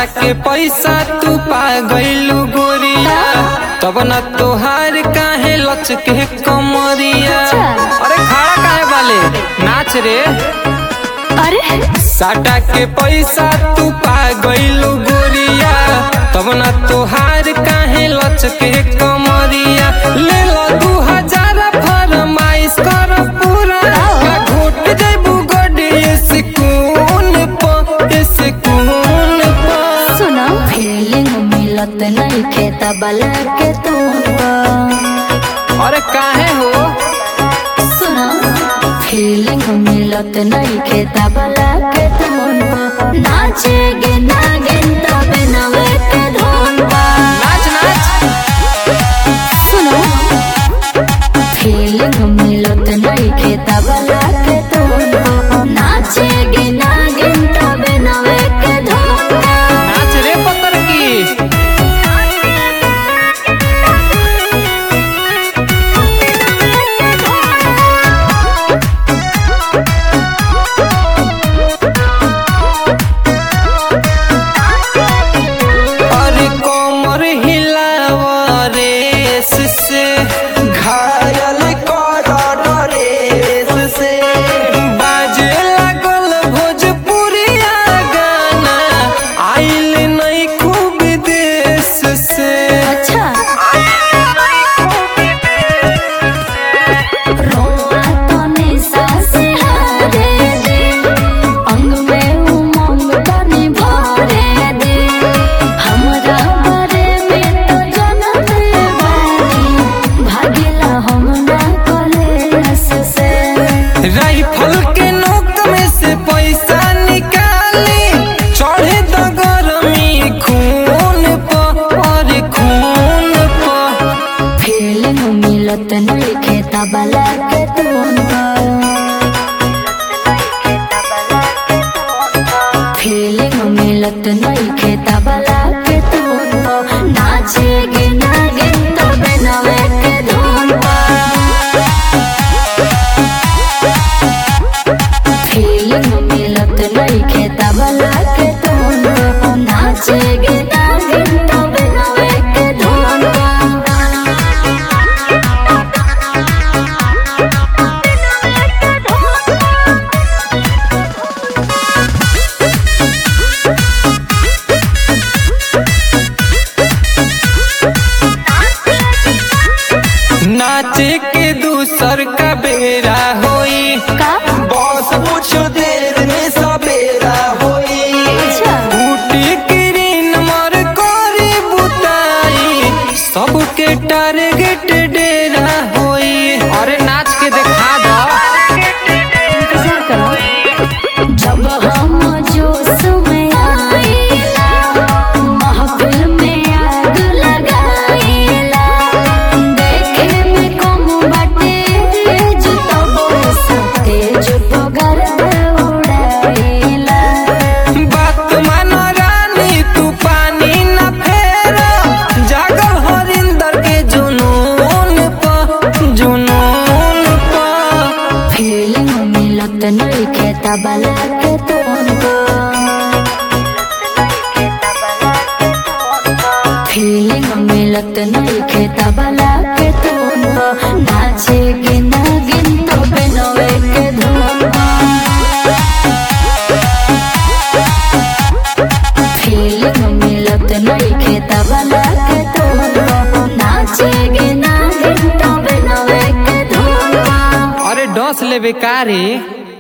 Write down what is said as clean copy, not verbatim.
साटा के पैसा तू पा गइलू गोरिया, तब न तोहार काहे लचके कमरिया। अरे खड़ा काहे वाले नाच रे। अरे साटा के पैसा तू पा गइलू गोरिया, तब न तोहार काहे लचके कमरिया। ले लो 2000 फरमाइश कर पूरा, घोट जइबू गोडी सुकून पे सुकून पे। सुनो फीलिंग मिलत नहीं खेता बला के तुमको। अरे काहे हो? सुनो फीलिंग मिलत नहीं खेता बला के तुमको। नाचेगे नागिन तबे नवे के धुनवा। नाच नाच। सुनो फीलिंग मिलत नहीं खेता बला के तुमको। नाचेगे नागिन तबे नवे के धुनवा। नाच रे पत्थर की। अरे कोमर हिलावा रेस से, घायल कर रेस से। बाजे लागल भोजपुरिया गाना, आइल नहीं खूब देश से। अच्छा रोआ तो निशा से हारे दे, अंग में उमंग तनी भरे दे। हमरा बारे में तो जानत बानी, भागेला हम ना कॉलेज से। राइफल के नोक में से पैसा निकाली, चढ़े तो गरमी खून पर और खून पर। फीलिंग मिलत नहीं खेता बला के तुमको। फीलिंग मिलत नहीं खेता बला के तुमको। नाचेगे नागिन तबे नवे के धुनवा। फीलिंग मिलत नहीं खेता बला के तुमको। नाचेगे नागिन तबे नवे के धुनवा। नाचे के दूसर का बेरा होई, का बस कुछ देर में सवेरा होई। अच्छा बूटी किरीन मर कोरी बुताई, सबके टारगेट डेरा होई। अरे नाच के दिखा दो। इंतजार करो। जब हम जोश में आइला, महफिल में आग लगाइला। देखे में कम बाटे जो तब सते जो पगर उड़ाइला। बात मानो रानी तू पानी न फेरा, जागल हरिंदर के जुनून पर जुनून पर। फीलिंग मिलत नहीं खेता बला के तुमको। फीलिंग मिलत नहीं खेता बला के तुमको। नाचेगे नागिन तबे नवे के धुनवा। फीलिंग मिलत नहीं खेता बला के तुमको। नाचेगे नागिन तबे नवे के धुनवा। अरे डस ले बेकारी।